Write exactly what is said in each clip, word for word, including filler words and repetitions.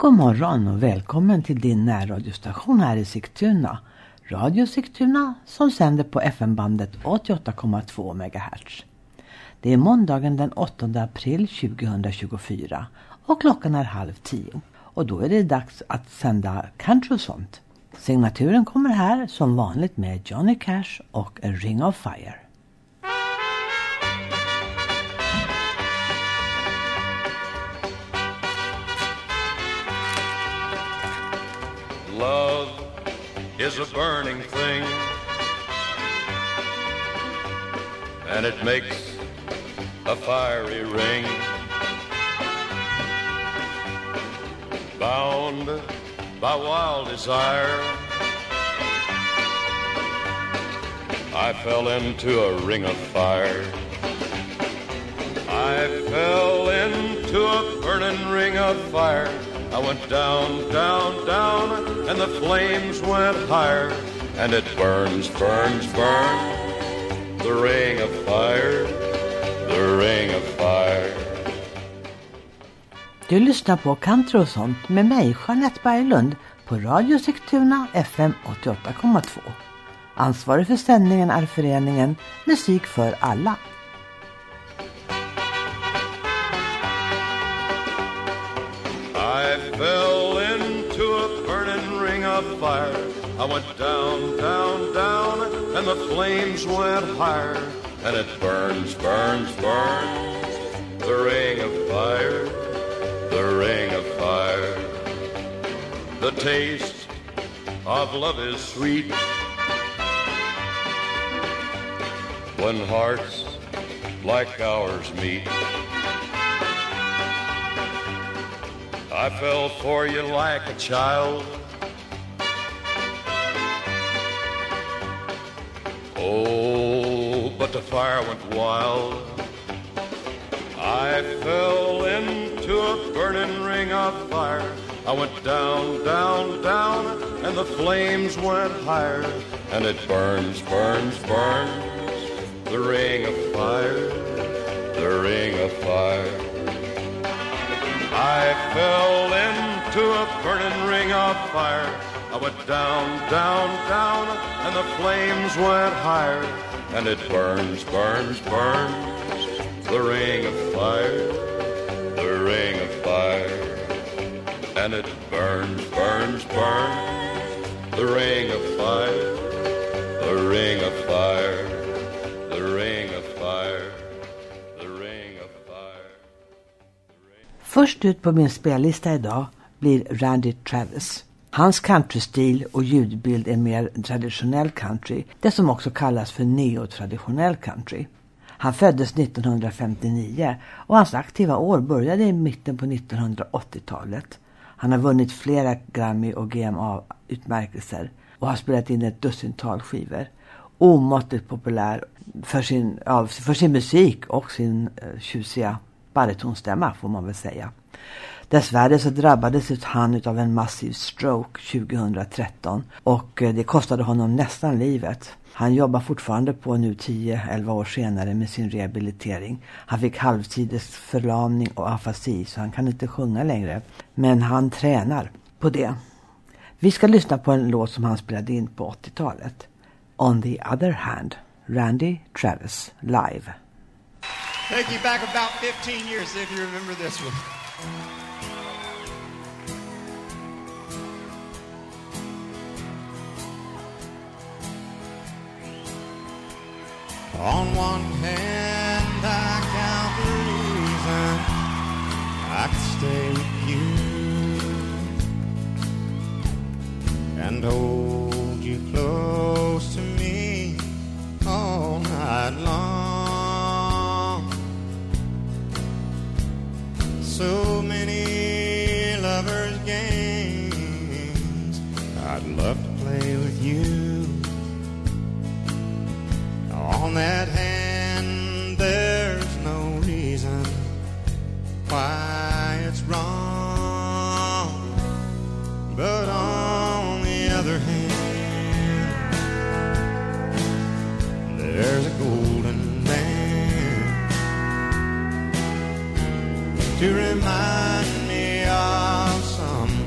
God morgon och välkommen till din närradiostation här i Sigtuna. Radio Sigtuna som sänder på F M-bandet åttioåtta komma två megahertz. Det är måndagen den åttonde april tjugohundratjugofyra och klockan är halv tio. Och då är det dags att sända country och sånt. Signaturen kommer här som vanligt med Johnny Cash och A Ring of Fire. Love is a burning thing, and it makes a fiery ring. Bound by wild desire, I fell into a ring of fire. I fell into a burning ring of fire. I went down, down, down, and the flames went higher. And it burns, burns, burns, the ring of fire, the ring of fire. Du lyssnar på country och sånt med mig, Jeanette Berglund, på Radio Sigtuna F M åttioåtta komma två. Ansvarig för sändningen är föreningen Musik för alla. I fell into a burning ring of fire. I went down, down, down, and the flames went higher. And it burns, burns, burns, the ring of fire, the ring of fire. The taste of love is sweet when hearts like ours meet. I fell for you like a child. Oh, but the fire went wild. I fell into a burning ring of fire. I went down, down, down, and the flames went higher. And it burns, burns, burns, the ring of fire, the ring of fire. I fell into a burning ring of fire. I went down, down, down, and the flames went higher. And it burns, burns, burns, the ring of fire, the ring of fire. And it burns, burns, burns, the ring of fire, the ring of fire, the ring of fire. Först ut på min spellista idag blir Randy Travis. Hans countrystil och ljudbild är mer traditionell country, det som också kallas för neotraditionell country. Han föddes nittonhundrafemtionio och hans aktiva år började i mitten på nittonhundraåttiotalet. Han har vunnit flera Grammy- och G M A-utmärkelser och har spelat in ett dussintal skivor. Omåttligt populär för sin, ja, för sin musik och sin uh, tjusiga baritonstämma får man väl säga. Dessvärre så drabbades han av en massiv stroke tjugohundratretton och det kostade honom nästan livet. Han jobbar fortfarande på nu tio elva år senare med sin rehabilitering. Han fick halvtides förlamning och afasi så han kan inte sjunga längre. Men han tränar på det. Vi ska lyssna på en låt som han spelade in på åttiotalet. On the Other Hand, Randy Travis live. Take you back about fifteen years if you remember this one. On one hand, I count the reason I could stay with you and hold you close to me all night long. So many lovers' games I'd love to play with you. On that hand, there's no reason why it's wrong. But on the other hand, there's a golden band to remind me of some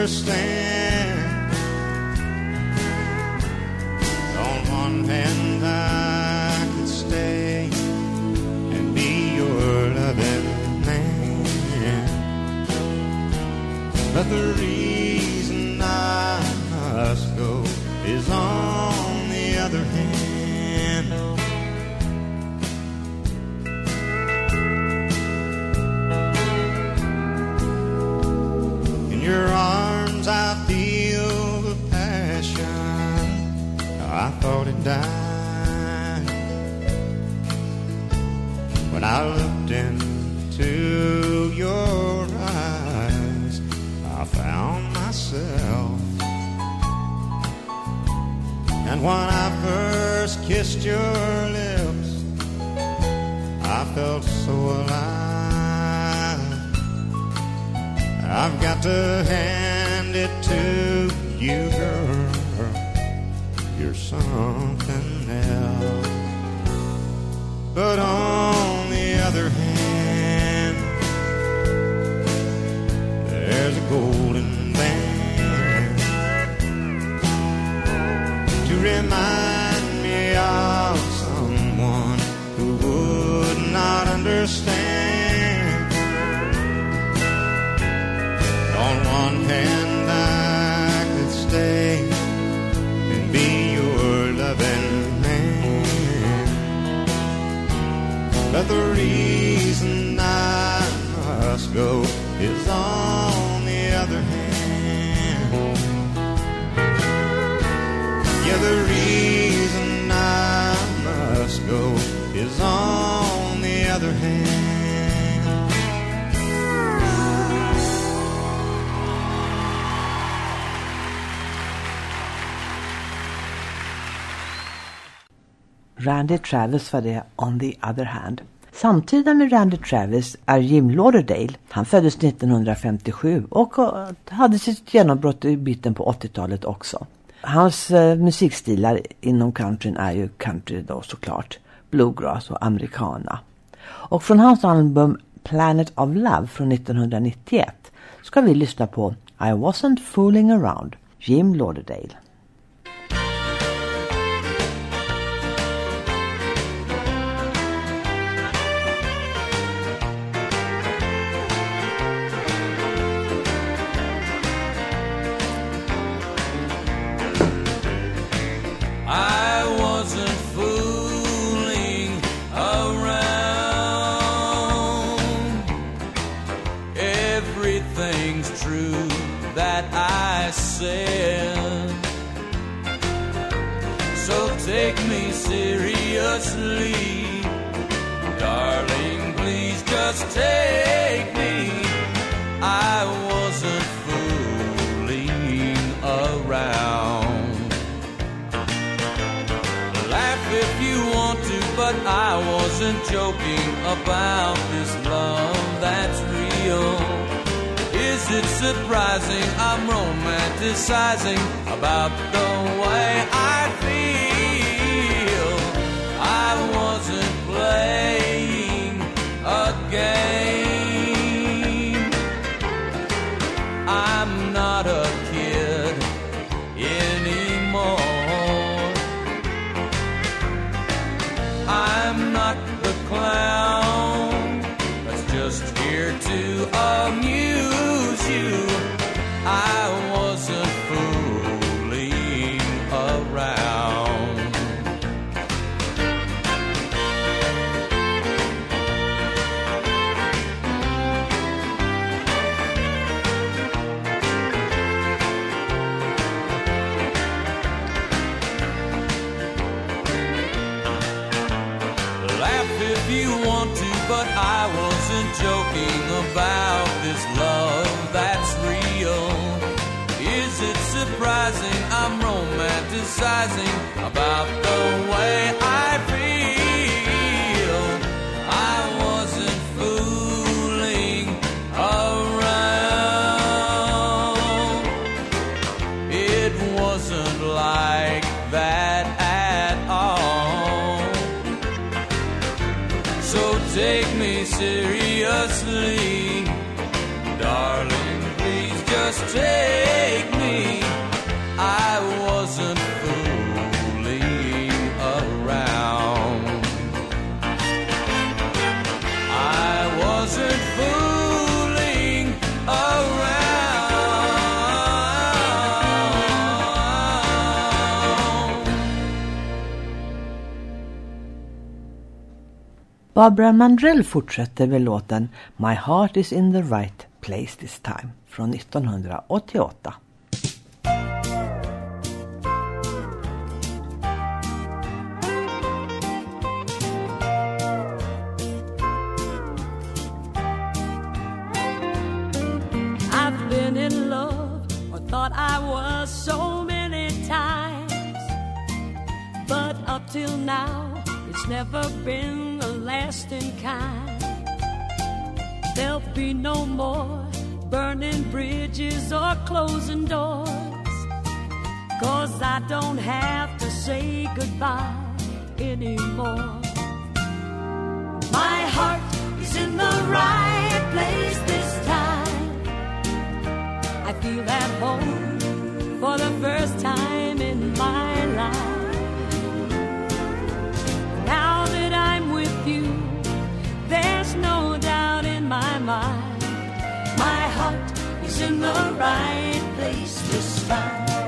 understand. On one hand I could stay and be your loving man, but the reason I must go is on the other hand. In your arms I feel the passion I thought it died. When I looked into your eyes, I found myself. And when I first kissed your lips, I felt so alive. I've got to hand it to you, girl, you're something else. But on the other hand, there's a golden band to remind me of someone who would not understand. On one hand I could stay and be your loving man, but the reason I must go is on the other hand. Yeah, the reason I must go is on the other hand. Randy Travis var det, On the other hand. Samtida med Randy Travis är Jim Lauderdale. Han föddes nittonhundrafemtiosju och hade sitt genombrott i mitten på åttiotalet också. Hans eh, musikstilar inom countryn är ju country då såklart, bluegrass och americana. Och från hans album Planet of Love från nittonhundranittioett ska vi lyssna på I Wasn't Fooling Around, Jim Lauderdale. Take me seriously, darling, please just take me. I wasn't fooling around. Laugh if you want to, but I wasn't joking about this love that's real. Is it surprising I'm romanticizing about the way I feel? I wasn't playing a game. I'm not a kid anymore. I'm not the clown that's just here to amuse you. I wasn't fooling around. If you want to, but I wasn't joking about this love that's real. Is it surprising I'm romanticizing about the way I feel? I wasn't fooling around. It wasn't like that at all. So take me seriously, darling, please just take Barbara Mandrell fortsätter med låten My Heart is in the Right Place This Time från nittonhundraåttioåtta. I've been in love or thought I was so many times, but up till now it's never been the lasting kind. There'll be no more burning bridges or closing doors, 'cause I don't have to say goodbye anymore. My heart is in the right place this time. I feel at home for the first time in my life. Now that I'm with you, there's no doubt in my mind. My heart is in the right place this time.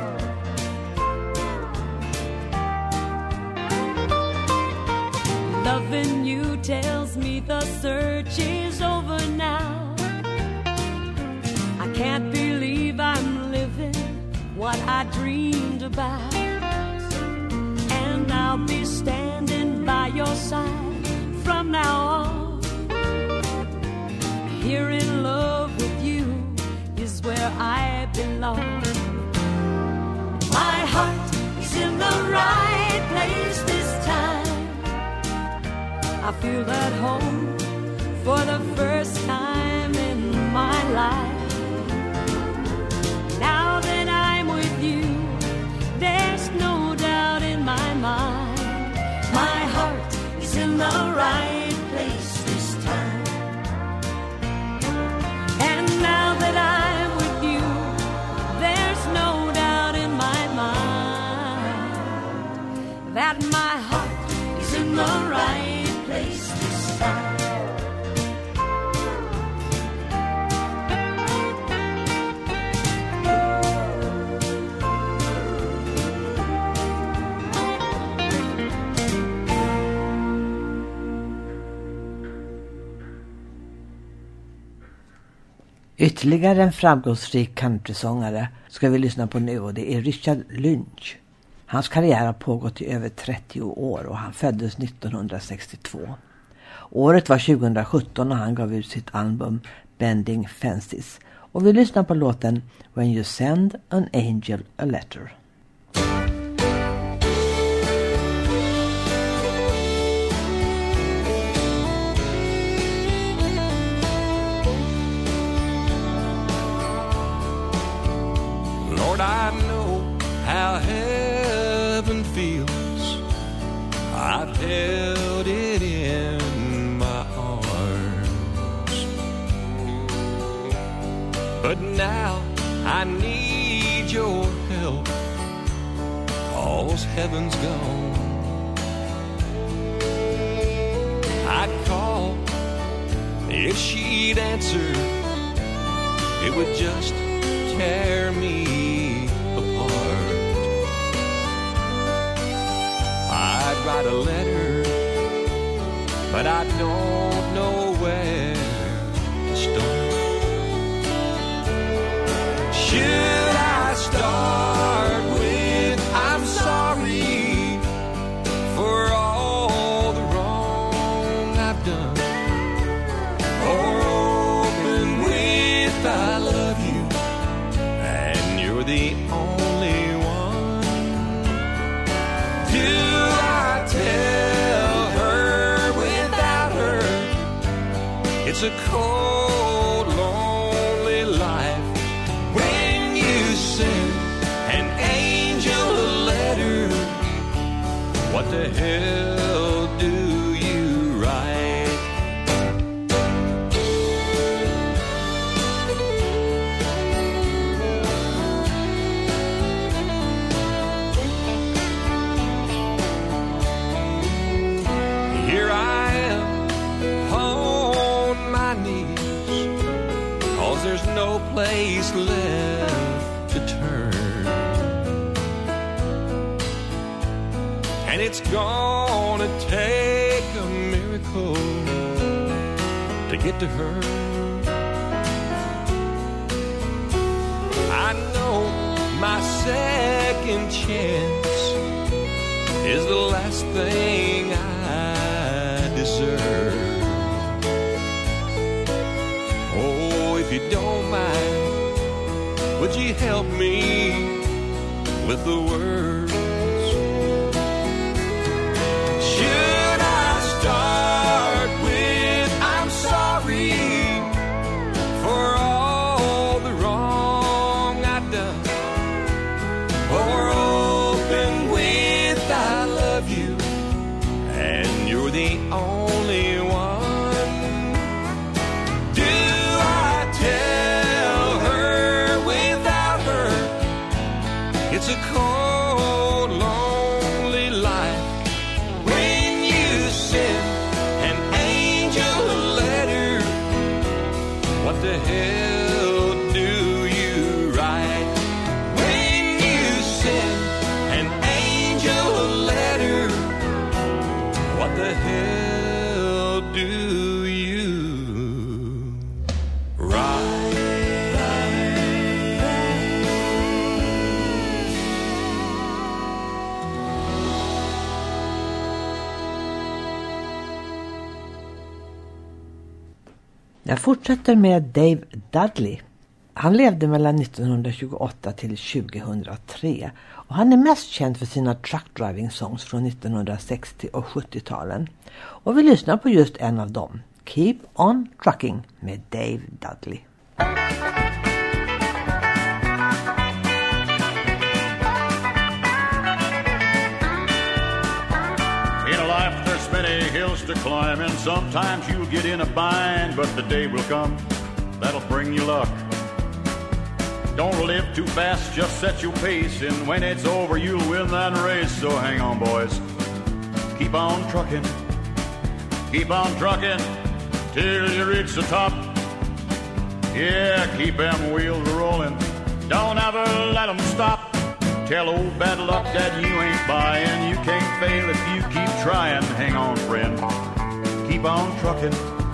Loving you tells me the search is over now. I can't believe I'm living what I dreamed about, and I'll be standing by your side from now on. Here in love with you is where I belong. My heart is in the right place this time. I feel at home for the first time in my life. Now that I'm with you, there's no doubt in my mind. My heart is in the right place this time. And now that I'm with you, there's no doubt in my mind that my heart is in the right place this time. Ytterligare en framgångsrik countrysångare ska vi lyssna på nu, och det är Richard Lynch. Hans karriär har pågått i över trettio år och han föddes nittonhundrasextiotvå. Året var tjugosjutton och han gav ut sitt album Bending Fences. Och vi lyssnar på låten When You Send an Angel a Letter. Lord, I know how heaven feels. I've held it in my arms, but now I need your help, 'cause heaven's gone. I'd call if she'd answer, it would just tear me apart. I'd write a letter, but I don't know where to start. Should I start with I'm sorry for all the wrong I've done, or open with I love you and you're the only one? Do I tell her without her it's a cold, lonely life? When you send an angel a letter, what the hell do you write? Here I am on my knees, 'cause there's no place left to turn, and it's gonna take a miracle get to her. I know my second chance is the last thing I deserve. Oh, if you don't mind, would you help me with the words? Should I start with I'm sorry for all the wrong I've done, or open with I love you and you're the only one? Do I tell her without her it's a cold, lonely life when you send an angel a letter? What the hell do you write when you send an angel a letter? What the hell do you write? Jag fortsätter med Dave Dudley. Han levde mellan nittonhundratjugoåtta till tjugohundratre och han är mest känd för sina truck driving songs från nittonhundrasextio- och sjuttio-talen. Och vi lyssnar på just en av dem, Keep on Trucking med Dave Dudley. In a life there's many hills to climb, and sometimes you'll get in a bind, but the day will come that'll bring you luck. Don't live too fast, just set your pace, and when it's over you'll win that race. So hang on, boys, keep on trucking, keep on trucking till you reach the top. Yeah, keep them wheels rolling, don't ever let them stop. Tell old bad luck that you ain't buying, you can't fail if you keep trying. Hang on, friend, keep on trucking.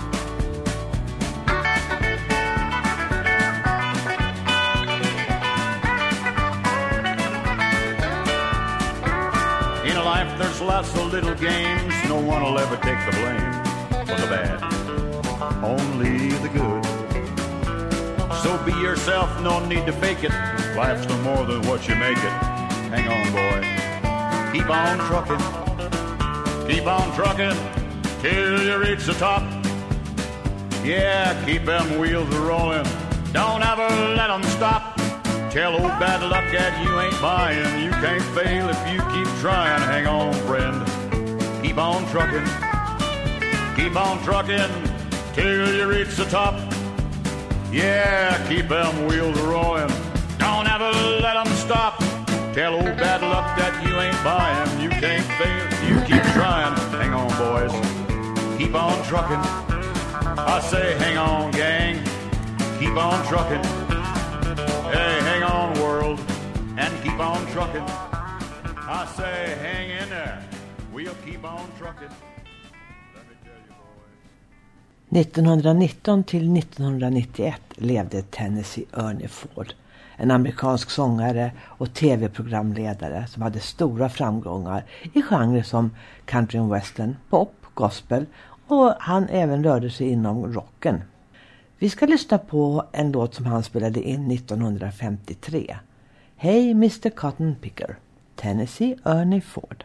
In a life there's lots of little games, no one will ever take the blame for the bad, only the good. So be yourself, no need to fake it, life's no more than what you make it. Hang on, boy, keep on trucking, keep on trucking till you reach the top. Yeah, keep them wheels rolling, don't ever let them stop. Tell old bad luck that you ain't buying, you can't fail if you keep trying. Hang on, friend, keep on trucking, keep on trucking till you reach the top. Yeah, keep them wheels rolling, don't ever let them stop. Tell old bad luck that you ain't buying, you can't fail if you keep trying. Hang on, boys, keep on trucking. I say hang on, gang, keep on trucking. Hey, hang on, world, and keep on trucking. I say hang in there, we'll keep on trucking. Let me tell you, boys. nittonhundranitton till nittonhundranittioett levde Tennessee Ernie Ford, en amerikansk sångare och tv-programledare som hade stora framgångar i genrer som country and western, pop, gospel, och han även rörde sig inom rocken. Vi ska lyssna på en låt som han spelade in nittonhundrafemtiotre. Hey mister Cotton Picker, Tennessee Ernie Ford.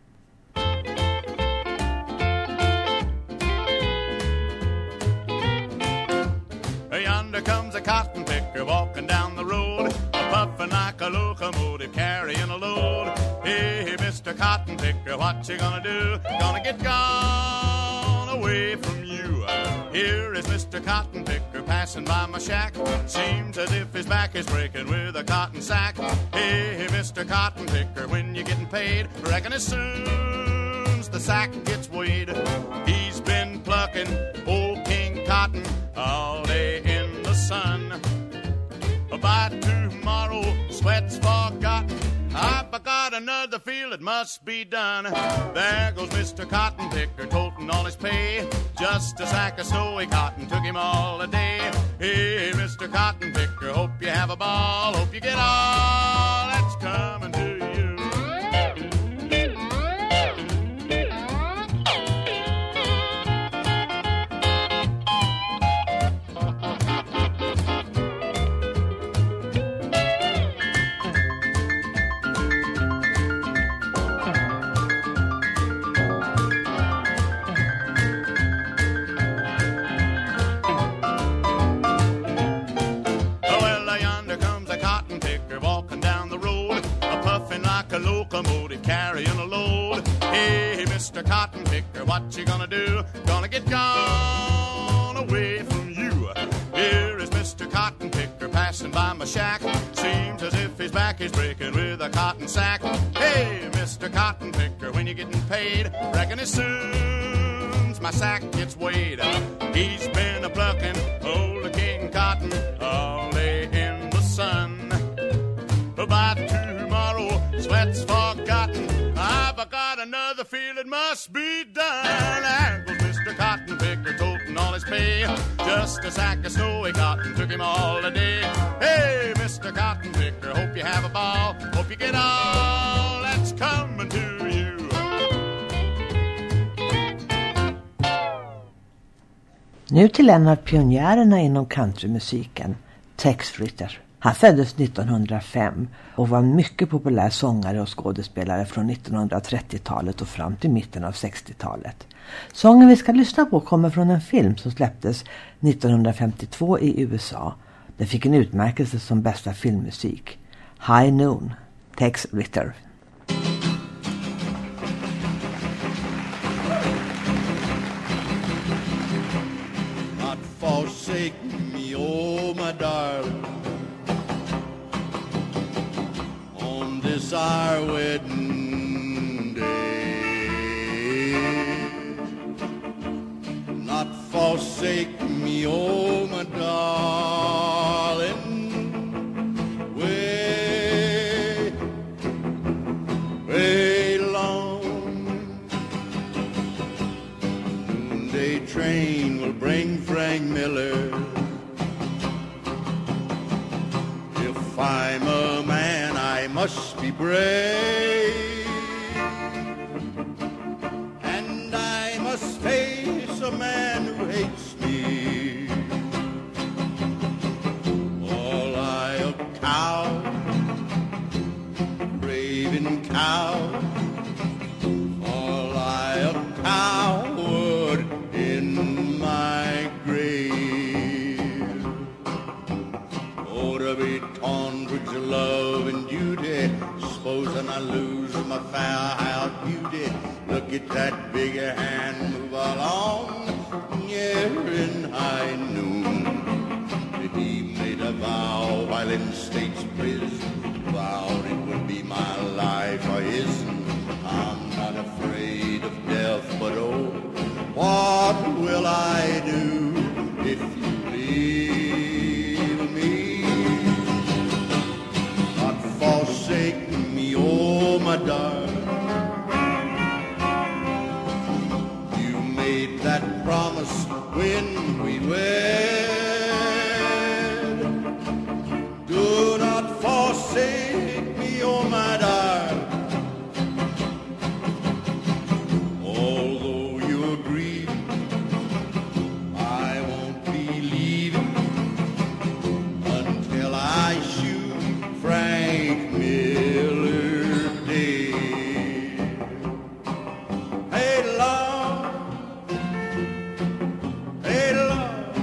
Yonder comes a cotton picker walking down the road, a puffin' like a locomotive carrying a load. Hey, Mister Cotton Picker, what you gonna do? Gonna get gone away from you. Here is Mister Cotton Picker passing by my shack. Seems as if his back is breaking with a cotton sack. Hey, Mister Cotton Picker, when you getting paid? Reckon as soon's the sack gets weighed. He's been plucking old King Cotton all day in the sun. By tomorrow, sweat's forgotten. I forgot another field that must be done. There goes Mister Cotton Picker, toting all his pay. Just a sack of snowy cotton took him all a day. Hey, Mister Cotton Picker, hope you have a ball. Hope you get all that's coming to you. A locomotive carrying a load. Hey, Mister Cotton Picker, what you gonna do? Gonna get gone away from you. Here is Mister Cotton Picker passing by my shack. Seems as if his back is breaking with a cotton sack. Hey, Mister Cotton Picker, when you getting paid? Reckon as soon as my sack gets weighed. He's been a plucking old King Cotton all day in the sun. By tomorrow, sweat's forgotten. I've got another field that must be done. There goes Mister Cotton Picker, toting all his pay. Just a sack of snowy cotton took him all a day. Hey, Mister Cotton Picker, hope you have a ball. Hope you get all that's coming to you. Nu till en av pionjärerna inom countrymusiken, Tex Ritter. Han föddes nittonhundrafem och var en mycket populär sångare och skådespelare från nittonhundratrettiotalet och fram till mitten av sextiotalet. Sången vi ska lyssna på kommer från en film som släpptes nittonhundrafemtiotvå i U S A. Den fick en utmärkelse som bästa filmmusik. High Noon, Tex Ritter. Not forsake me, oh my darling, this our wedding day. Not forsake me, oh my darling, way, way long. Noonday train will bring Frank Miller. If I'm a man, I must be brave, and I must face a man who hates me. All I a cow, raving cow, all I a coward in my grave. Oh, to be torn with your love and duty, supposing I lose my fair-haired beauty. Look at that big hand move along, yeah, in high noon. He made a vow while in state's prison, vowed it would be my life or his. I'm not afraid of death, but oh, what will I do if you leave me? Not forsake me, oh my darling. You made that promise when we wed. Do not forsake me, oh my darling. Although you're grieving, I won't be leaving until I shoot Frank Miller dead. Hey, Lord, hey, Lord,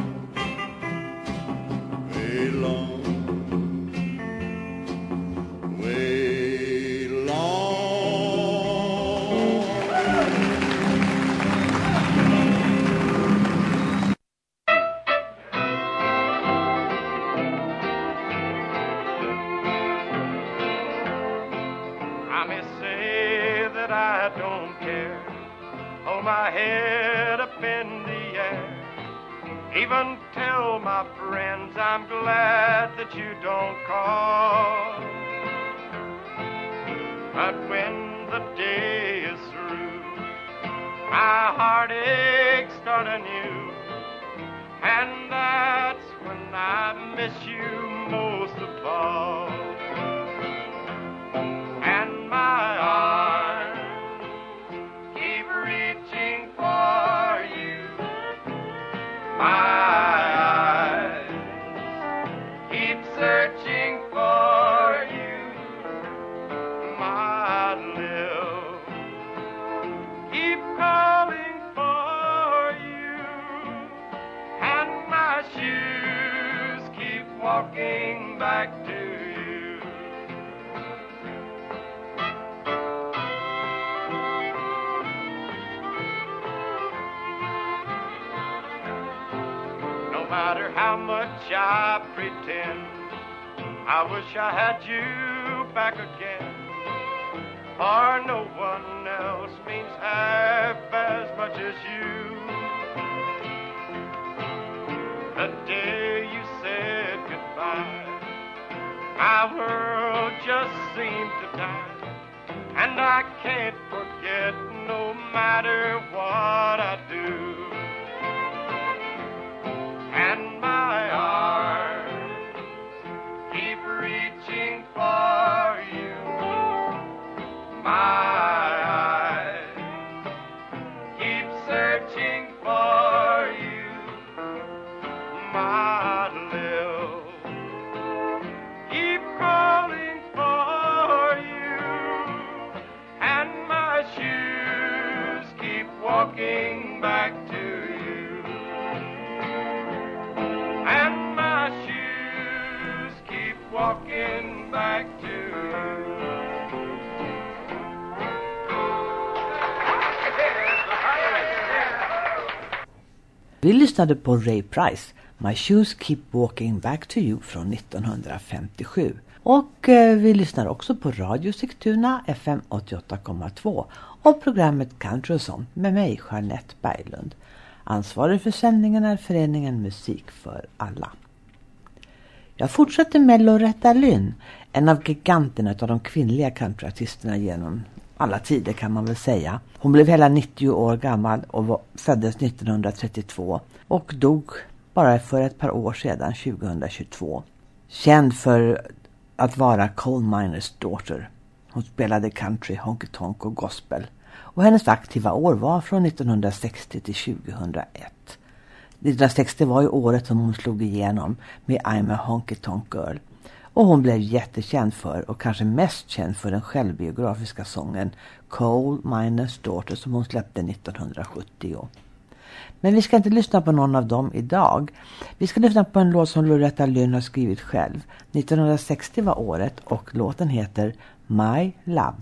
hey, Lord, way long. I may say that I don't care, hold my head up in the air, even tell my friends I'm glad that you don't call. But when the day is through, my heartache start anew, and that's when I miss you most of all. And my arms keep reaching for you, my eyes keep searching for you, my lips keep calling for you, and my shoes keep walking back to you. No matter how much I pretend, I wish I had you back again, for no one else means half as much as you. The day you said goodbye, my world just seemed to die, and I can't forget no matter what I do. And my arms keep reaching for you, my eyes keep searching for you, my lips keep calling for you, and my shoes keep walking back to you, and my shoes keep walking back to you. Vi lyssnade på Ray Price, My Shoes Keep Walking Back to You från nittonhundrafemtiosju. Och eh, vi lyssnar också på Radio Sigtuna F M åttioåtta komma två och programmet Country och sånt med mig, Jeanette Berglund. Ansvarig för sändningen är föreningen Musik för alla. Jag fortsätter med Loretta Lynn, en av giganterna av de kvinnliga countryartisterna genom alla tider kan man väl säga. Hon blev hela nittio år gammal och var, föddes nittonhundratrettiotvå och dog bara för ett par år sedan, tjugohundratjugotvå. Känd för att vara Coal Miners Daughter. Hon spelade country, honky tonk och gospel. Och hennes aktiva år var från nittonhundrasextio till tjugohundraett. nittonhundrasextio var ju året som hon slog igenom med I'm a Honky Tonk Girl. Och hon blev jättekänd för, och kanske mest känd för, den självbiografiska sången Coal Miners Daughter som hon släppte nittonhundrasjuttio. Men vi ska inte lyssna på någon av dem idag. Vi ska lyssna på en låt som Loretta Lynn har skrivit själv. nittonhundrasextio var året och låten heter My Love.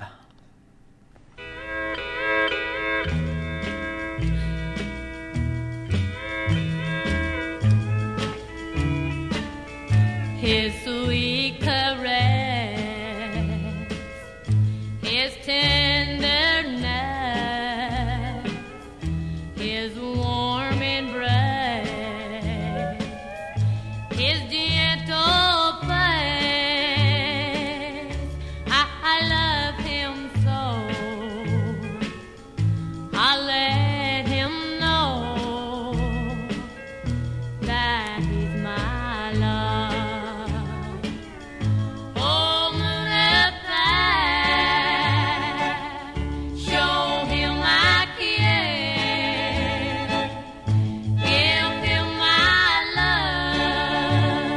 His sweet caress, his tenderness, his warm embrace, his gentle face. I, I love him so. I let him know that he's my love. Love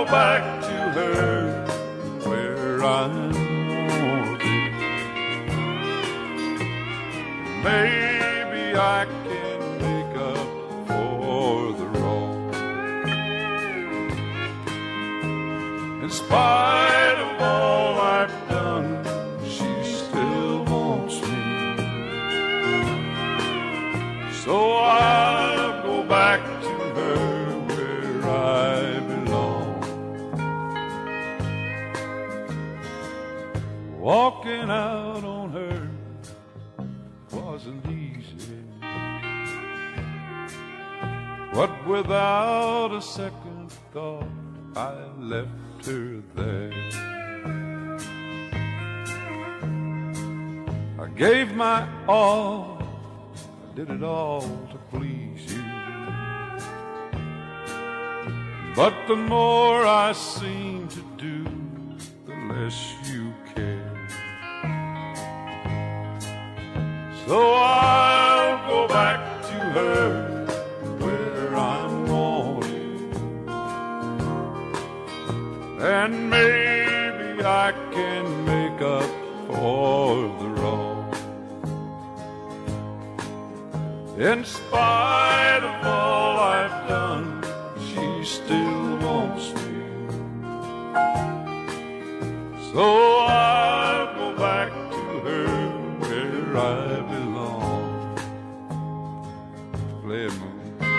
back to her where I'm wanted. Maybe I can make up for the wrong. In spite of all I've done, she still wants me. So I'll go back to her where I belong. Walking out on her wasn't easy, but without a second thought I left her there. I gave my all, I did it all to please you, but the more I seem to do, the less you care. So I'll go back to her where I'm wanted, and maybe I can make up for the wrong. In spite of all I've done, she still wants me. So I'll go back to her where I belong. Play it, Moon.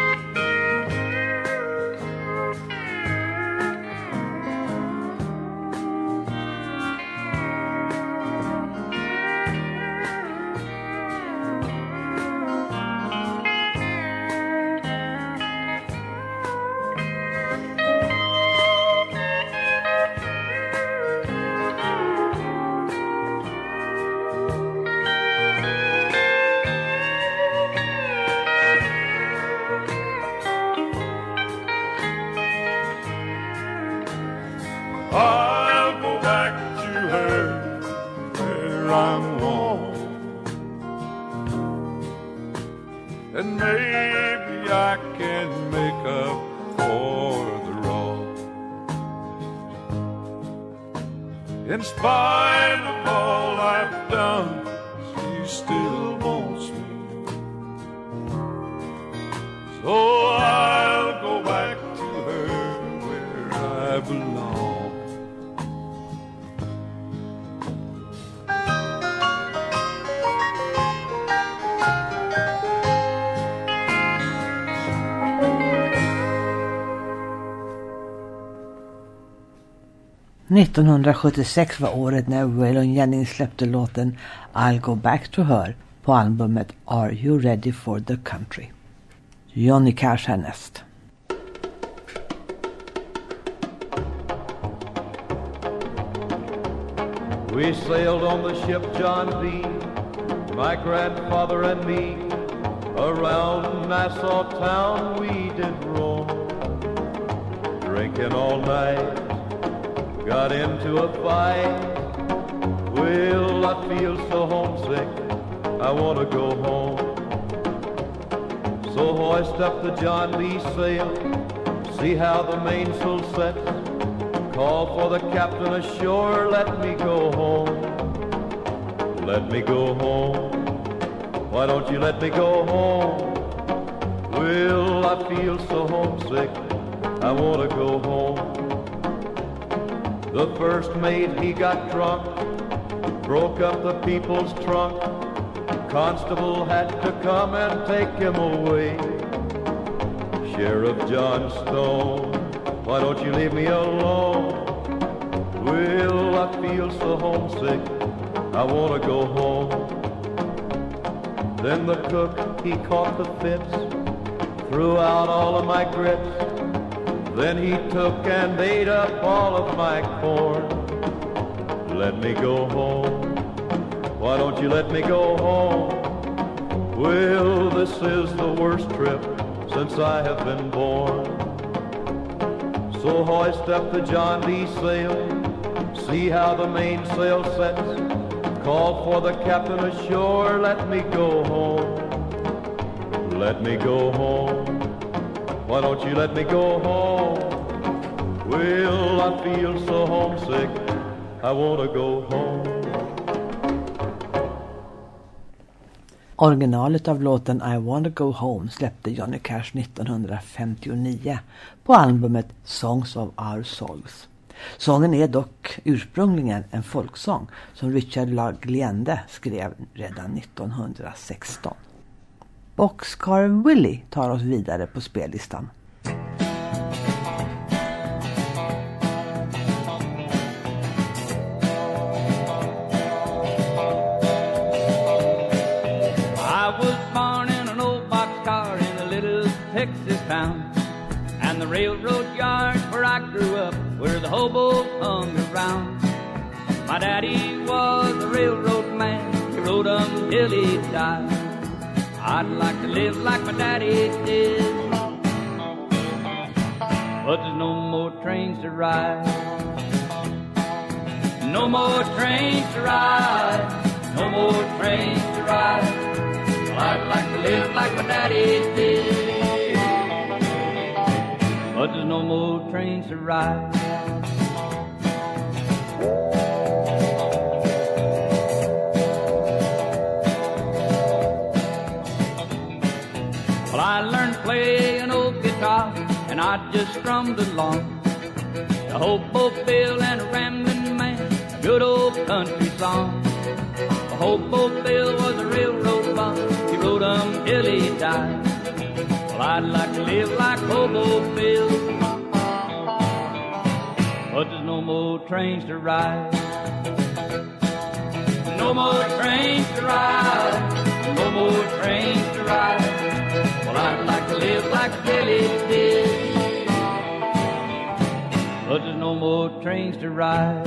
I'll go back to her where I'm wanted, and maybe I can make up for the wrong. In spite of all I've done, she still wants me. So I'll go back to her where I belong. nittonhundrasjuttiosex var året när Waylon Jennings släppte låten I'll Go Back to Her på albumet Are You Ready for the Country? Johnny Cash härnäst. We sailed on the ship John D, my grandfather and me. Around Nassau town we did roam, drinking all night, got into a fight. Well, I feel so homesick, I want to go home. So hoist up the John D sail, see how the mainsail sets. Call for the captain ashore, let me go home. Let me go home, why don't you let me go home? Well, I feel so homesick, I want to go home. The first mate, he got drunk, broke up the people's trunk. Constable had to come and take him away. Sheriff John Stone, why don't you leave me alone? Well, I feel so homesick, I want to go home. Then the cook, he caught the fits, threw out all of my grits. Then he took and ate up all of my corn. Let me go home, why don't you let me go home? Well, this is the worst trip since I have been born. So hoist up the John D sail, see how the mainsail sets. Call for the captain ashore, let me go home. Let me go home, why don't you let me go home? Well, I feel so homesick, I want to go home. Originalet av låten I Wanna Go Home släppte Johnny Cash nittonhundrafemtionio på albumet Songs of Our Souls. Sången är dock ursprungligen en folksång som Richard Lagleande skrev redan nittonhundrasexton. Boxcar Willie tar oss vidare på spellistan. Texas town, and the railroad yards where I grew up, where the hobos hung around. My daddy was a railroad man, he rode them till he died. I'd like to live like my daddy did, but there's no more trains to ride. No more trains to ride, no more trains to ride. Well, I'd like to live like my daddy did, but there's no more trains to ride. Well, I learned to play an old guitar, and I just strummed along. The hobo bill and a rambling man, a good old country song. The hobo bill was a railroad bum, he rode 'em till he died. Well, I'd like to live like Hobo Bill, but there's no more trains to ride. No more trains to ride, no more trains to ride. Well, I'd like to live like Billy did, but there's no more trains to ride.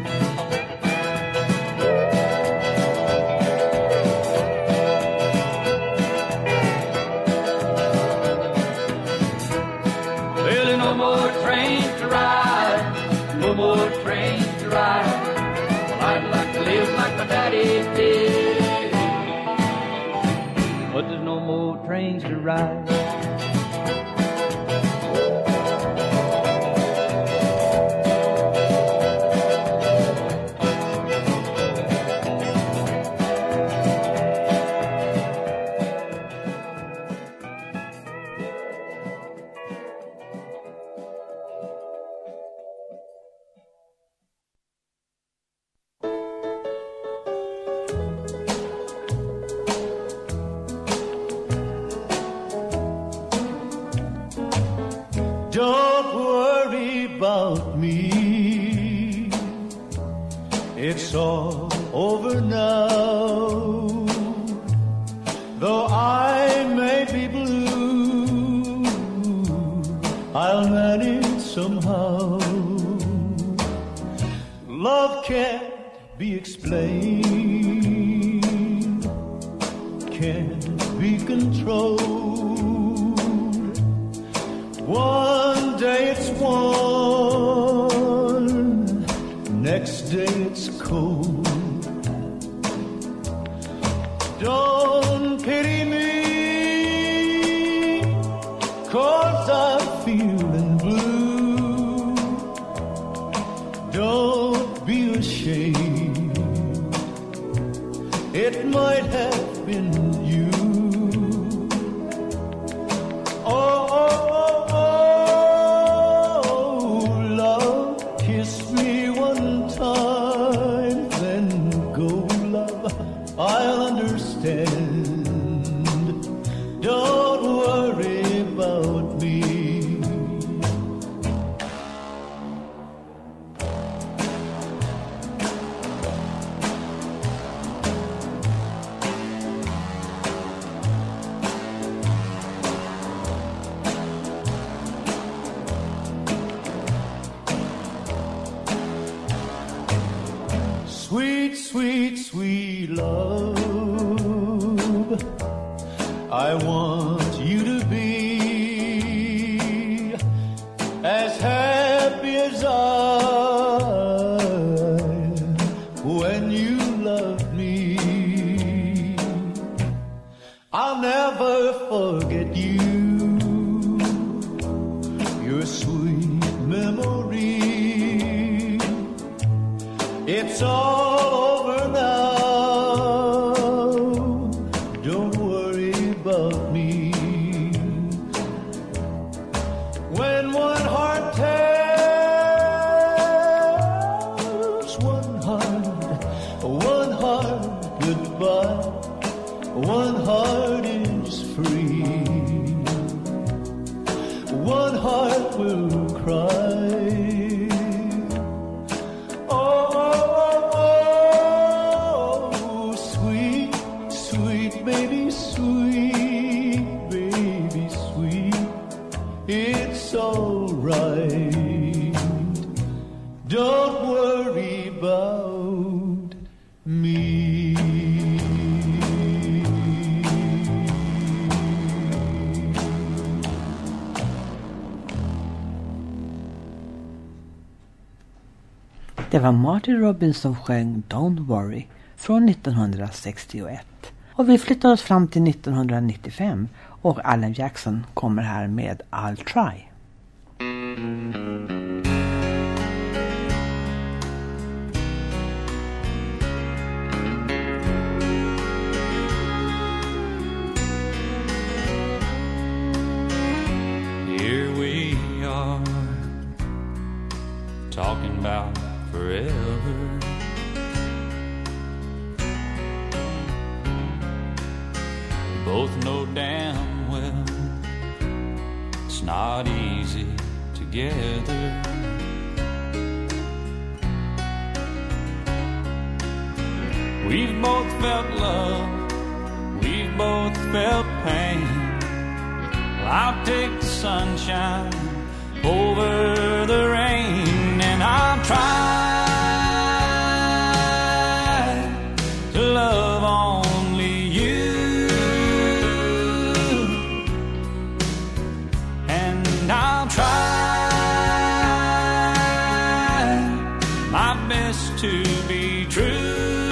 No more trains to ride, no more trains to ride. Well, I'd like to live like my daddy did, but there's no more trains to ride. Don't worry about me, it's all over now. Though I may be blue, I'll manage somehow. Love can't be explained, can't be controlled. One day it's warm, next day it's cold. Don't pity me, 'cause I'm feeling blue. Don't be ashamed, it might have been you. Oh, oh, oh, oh, love, kiss me one time, then go, love, I'll understand. Don't worry about me. Sweet, sweet, sweet love, I want you to be as happy as I when you love me. I'll never forget you, your sweet memory. It's all over now. Don't worry about me. When one heart tells one heart, one heart goodbye, one heart is free. One heart will cry. Oh, oh, oh, sweet, sweet baby, sweet baby, sweet. It's all right. Don't worry about me. Det var Marty Robbins som sjöng Don't Worry från nittonhundrasextioett. Och vi flyttar oss fram till nittonhundranittiofem och Alan Jackson kommer här med I'll Try. Here we are, talking about forever. We both know damn well it's not easy together. We've both felt love, we've both felt pain. Well, I'll take the sunshine over the rain, and I'll try to love only you, and I'll try my best to be true.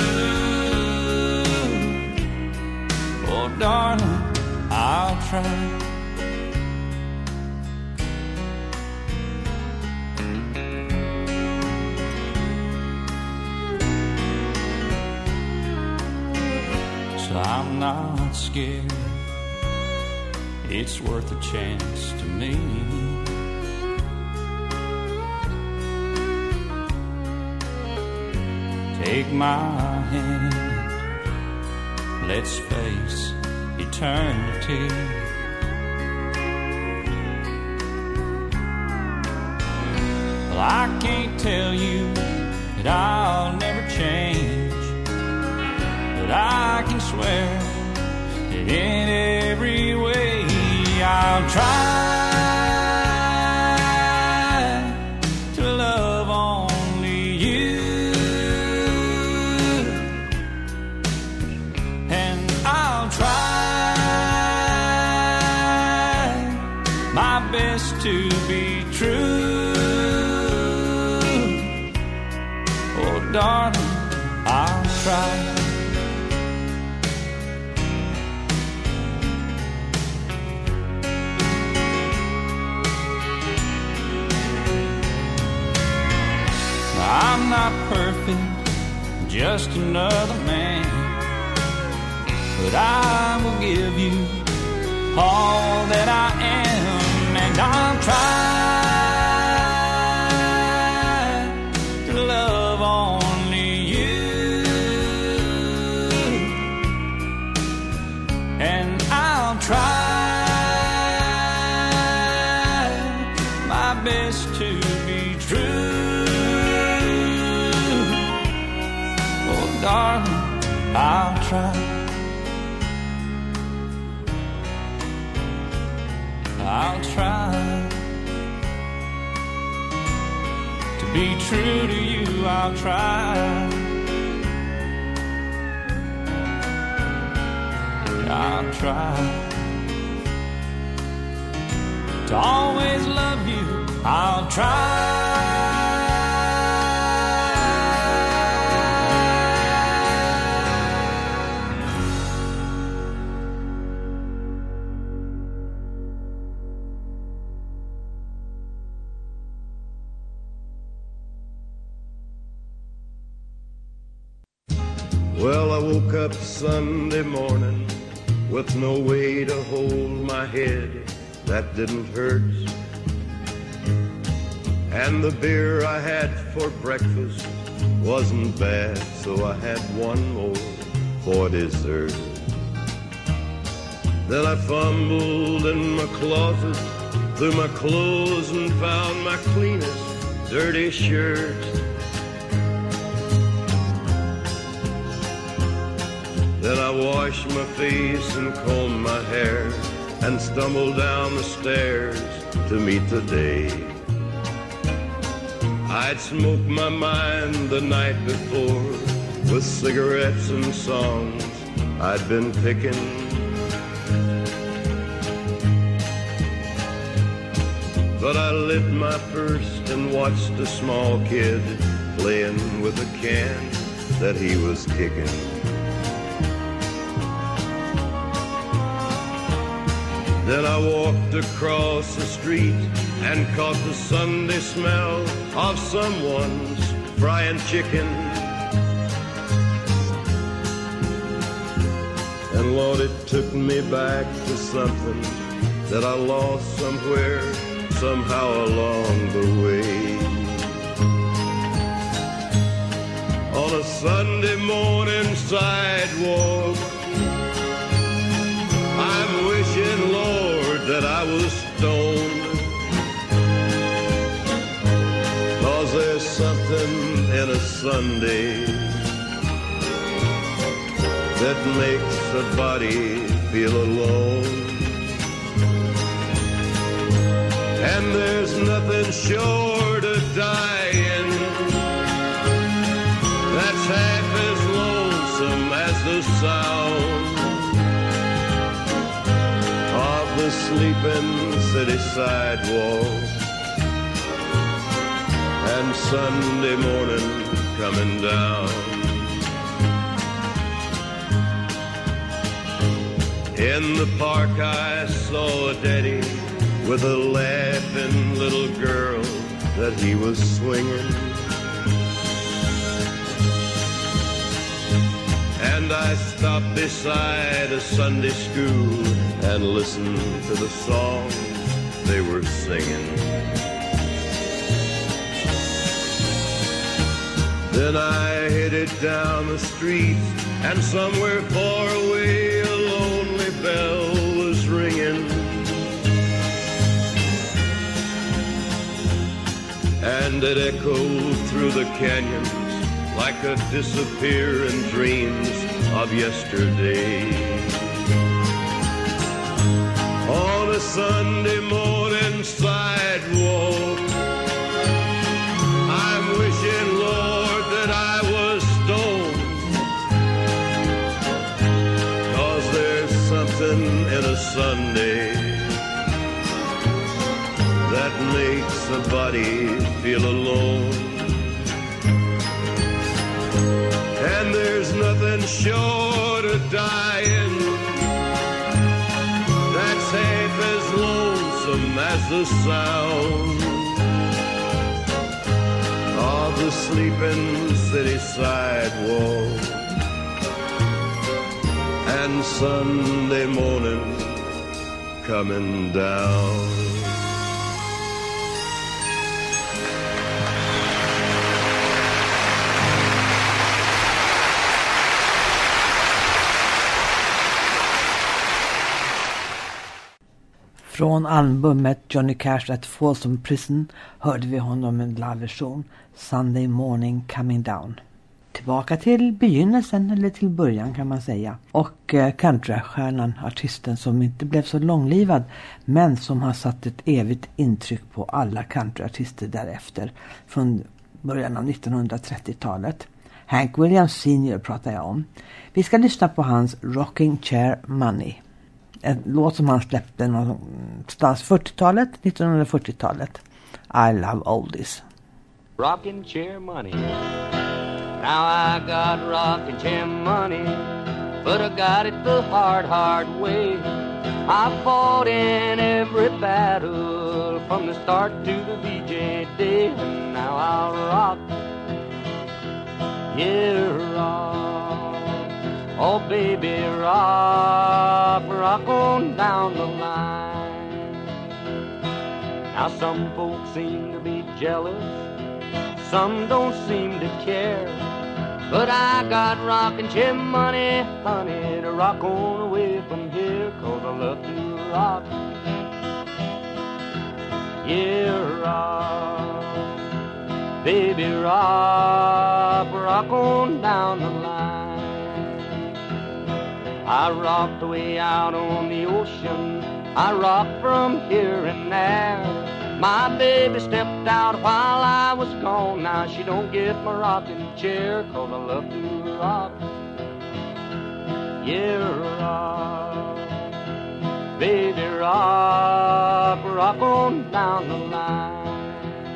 Oh, darling, I'll try. I'm not scared, it's worth a chance to me. Take my hand, let's face eternity. Well, I can't tell you that I'll never change, but I can swear that in every way I'll try to love only you, and I'll try my best to be true. Oh, darling, I'll try. I'm not perfect, just another man, but I will give you all that I am, and I'll try to love only you, and I'll try my best to be true. Darling, I'll try. I'll try to be true to you. I'll try. I'll try to always love you. I'll try. Well, I woke up Sunday morning with no way to hold my head that didn't hurt. And the beer I had for breakfast wasn't bad, so I had one more for dessert. Then I fumbled in my closet through my clothes and found my cleanest dirty shirt. Then I washed my face and combed my hair and stumbled down the stairs to meet the day. I'd smoked my mind the night before with cigarettes and songs I'd been picking. But I lit my first and watched a small kid playing with a can that he was kicking. Then I walked across the street and caught the Sunday smell of someone's frying chicken. And Lord, it took me back to something that I lost somewhere, somehow along the way. On a Sunday morning sidewalk, I'm wishing, Lord, that I was stoned. 'Cause there's something in a Sunday that makes a body feel alone. And there's nothing short of dying that's half as lonesome as the sound of the sleeping city sidewalk and Sunday morning coming down. In the park I saw a daddy with a laughing little girl that he was swinging. And I stopped beside a Sunday school and listened to the songs they were singing. Then I headed down the street, and somewhere far away a lonely bell was ringing. And it echoed through the canyons like a disappearing dreams of yesterday. On a Sunday morning sidewalk, I'm wishing, Lord, that I was stoned. 'Cause there's something in a Sunday that makes a body feel alone. And there's nothing short of dying that's half as lonesome as the sound of the sleeping city sidewalk and Sunday morning coming down. Från albumet Johnny Cash at Folsom Prison hörde vi honom en live-version, Sunday Morning Coming Down. Tillbaka till begynnelsen, eller till början kan man säga. Och eh, countrystjärnan, artisten som inte blev så långlivad, men som har satt ett evigt intryck på alla countryartister därefter, från början av nittonhundratrettiotalet. Hank Williams senior pratar jag om. Vi ska lyssna på hans Rocking Chair Money. En låt som han släppte någonstans fyrtiotalet, nittonhundrafyrtiotalet. I Love Oldies. Rocking chair money. Now I got rocking chair money, but I got it the hard, hard way. I fought in every battle from the start to the V J day, and now I'll rock, yeah, rock. Oh, baby, rock, rock on down the line. Now some folks seem to be jealous, some don't seem to care, but I got rockin' chair money, honey, to rock on away from here, 'cause I love to rock. Yeah, rock, baby, rock, rock on down the line. I rocked way out on the ocean, I rocked from here and there. My baby stepped out while I was gone, now she don't get my rocking chair, 'cause I love to rock. Yeah, rock, baby, rock, rock on down the line.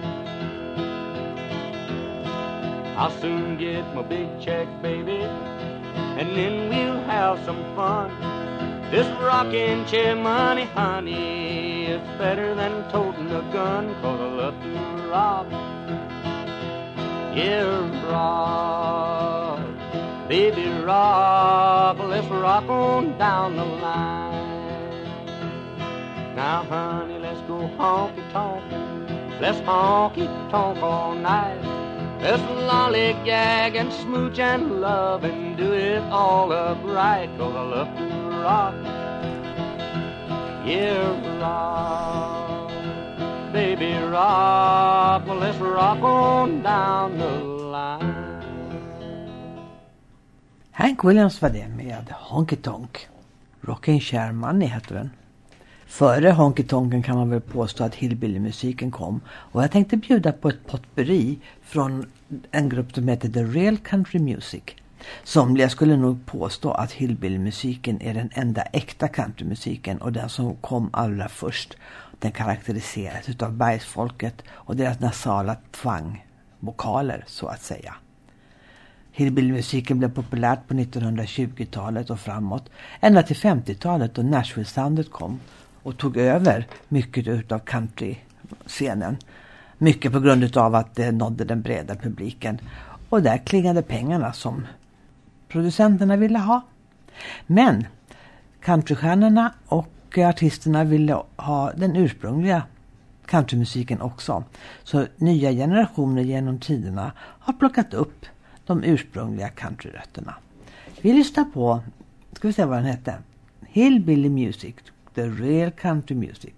I'll soon get my big check, baby, and then we'll have some fun. This rocking chair money, honey, is better than toting a gun, 'cause I love to rock. Yeah, rock, baby, rock, let's rock on down the line. Now, honey, let's go honky-tonkin', let's honky-tonk all night. Let's lollygag and smooch and love and do it all up right, 'cause I love to rock. Yeah, rock, baby, rock, well, let's rock on down the line. Hank Williams var det med Honky Tonk. Rockin' Chair Money heter den. Före Honky Tonken kan man väl påstå att hillbilly-musiken kom. Och jag tänkte bjuda på ett potpourri från en grupp som heter The Real Country Music. Somliga skulle nog påstå att hillbilly-musiken är den enda äkta countrymusiken och den som kom allra först. Den karaktäriseras utav bergsfolket och deras nasala tvangvokaler, så att säga. Hillbilly-musiken blev populärt på nittonhundratjugotalet och framåt, ända till femtiotalet då Nashville-soundet kom och tog över mycket utav country-scenen. Mycket på grund av att det nådde den breda publiken. Och där klingade pengarna som producenterna ville ha. Men countrystjärnorna och artisterna ville ha den ursprungliga countrymusiken också. Så nya generationer genom tiderna har plockat upp de ursprungliga countryrötterna. Vi lyssnar på, ska vi se vad den hette? Hillbilly Music, The Real Country Music.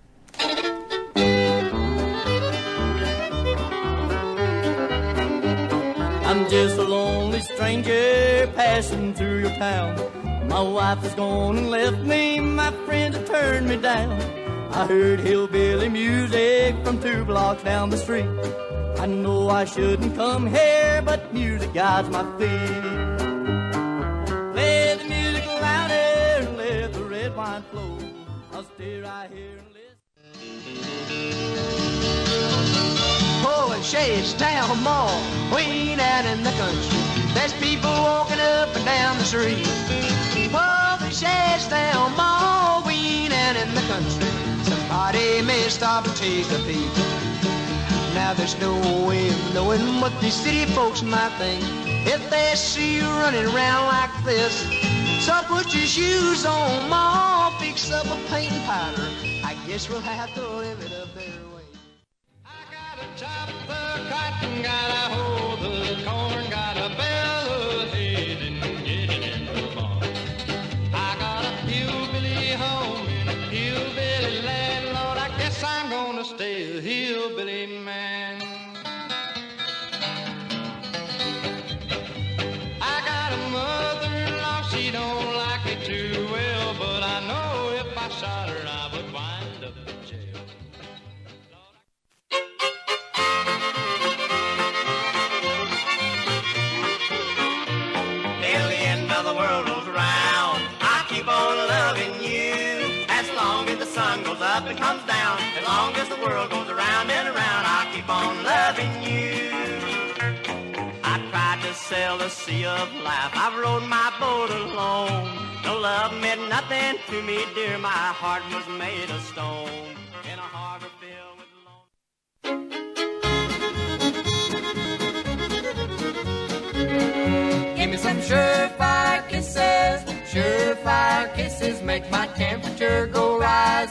I'm just a lonely stranger passing through your town. My wife is gone and left me, my friends have turned me down. I heard hillbilly music from two blocks down the street. I know I shouldn't come here, but music guides my feet. Play the music louder and let the red wine flow. I'll stay right here and listen. Oh, and Shaystown Mall, way down in the country. There's people walking up and down the street. Oh, the Shaystown Mall, way down in the country. Somebody may stop and take a peek. Now there's no way of knowing what these city folks might think if they see you running around like this. So put your shoes on, Ma, fix up a paint and powder. I guess we'll have to live it up their way. I got a chop the cotton, got a hoe the corn, got a bell the hay, and get it in the barn. I got a hillbilly home and a hillbilly landlord. I guess I'm gonna stay a hillbilly man. I got a mother-in-law, she don't like me too well, but I know if I shot her I would wind up in jail. Till the end of the world rolls around, I keep on loving you. As long as the sun goes up and comes down, as long as the world goes around and around, I keep on loving you. I tried to sail the sea of life, I've rowed my boat alone. No love meant nothing to me, dear, my heart was made of stone. In a harbor filled with lone. Give me some surefire kiss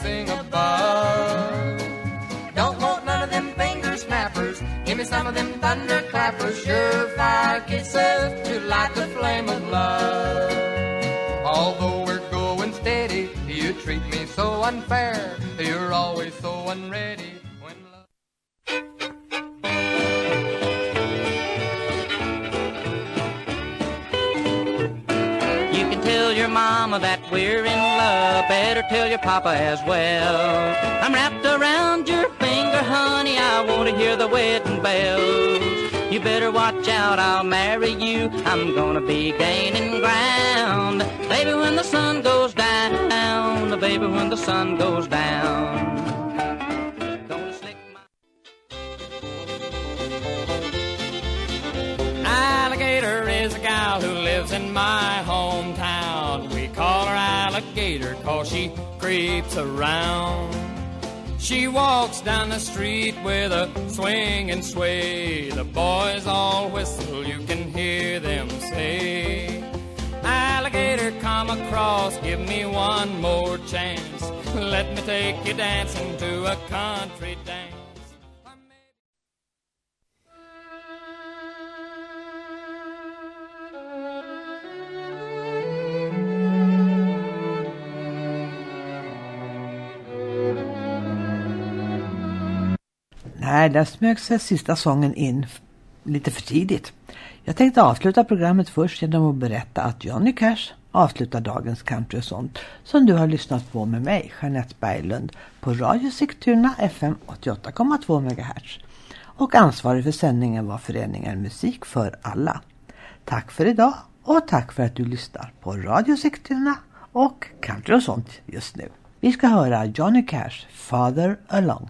sing above. Don't want none of them finger snappers. Give me some of them thunder clappers. Surefire kisses to light the flame of love. Although we're going steady, you treat me so unfair. You're always so unready. Tell your mama that we're in love. Better tell your papa as well. I'm wrapped around your finger, honey. I want to hear the wedding bells. You better watch out, I'll marry you. I'm gonna be gaining ground. Baby, when the sun goes down. Baby, when the sun goes down. Alligator is a gal who lives in my hometown. We call her Alligator 'cause she creeps around. She walks down the street with a swing and sway. The boys all whistle, you can hear them say, Alligator, come across, give me one more chance. Let me take you dancing to a country dance. Nej, där smög sig sista sången in lite för tidigt. Jag tänkte avsluta programmet först genom att berätta att Johnny Cash avslutar dagens country och sånt som du har lyssnat på med mig, Jeanette Berglund, på Radio Sigtuna F M åttioåtta komma två megahertz. Och ansvarig för sändningen var föreningen Musik för alla. Tack för idag och tack för att du lyssnar på Radio Sigtuna och country och sånt just nu. Vi ska höra Johnny Cash, Farther Along.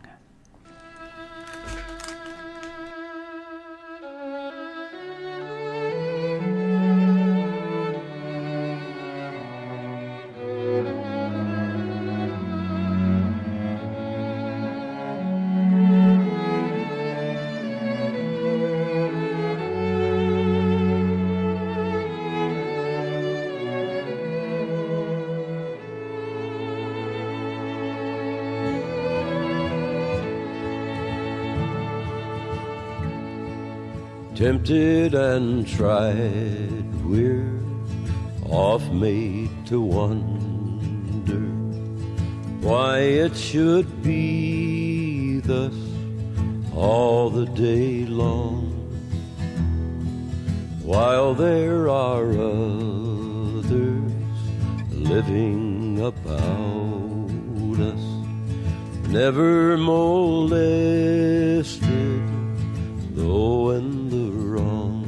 Tempted and tried, we're off made to wonder why it should be thus all the day long, while there are others living about us, never molested, though in the wrong.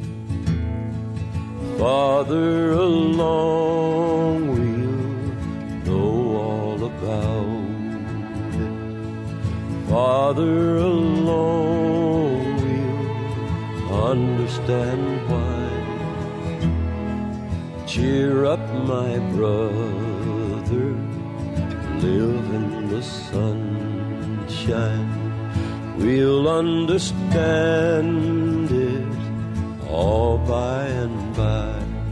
Farther along we'll know all about it. Farther along we'll understand why. Cheer up, my brother, live in the sunshine. We'll understand it all by and by.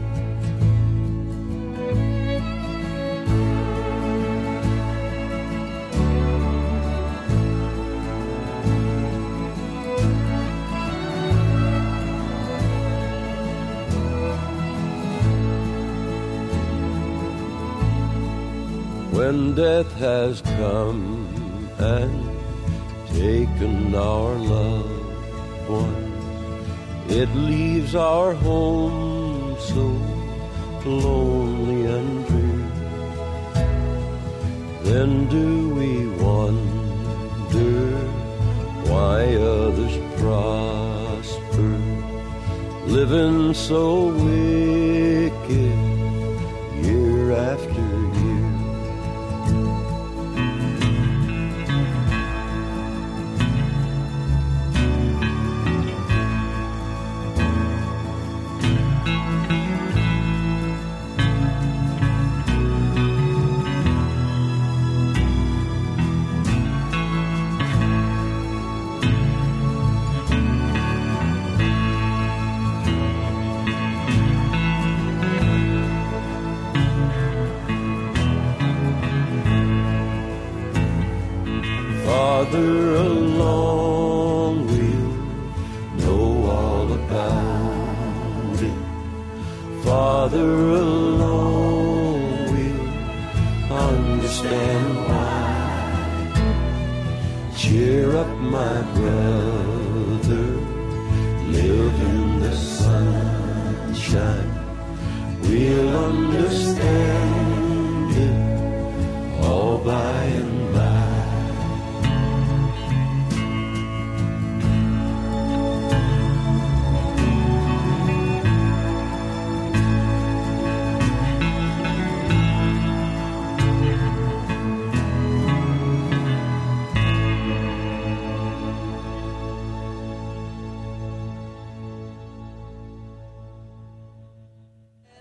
When death has come and taken our loved ones, it leaves our home so lonely and drear. Then do we wonder why others prosper, living so wicked year after year. along will know all about it. Father alone will understand why. Cheer up, my brother, live in the sunshine. We'll understand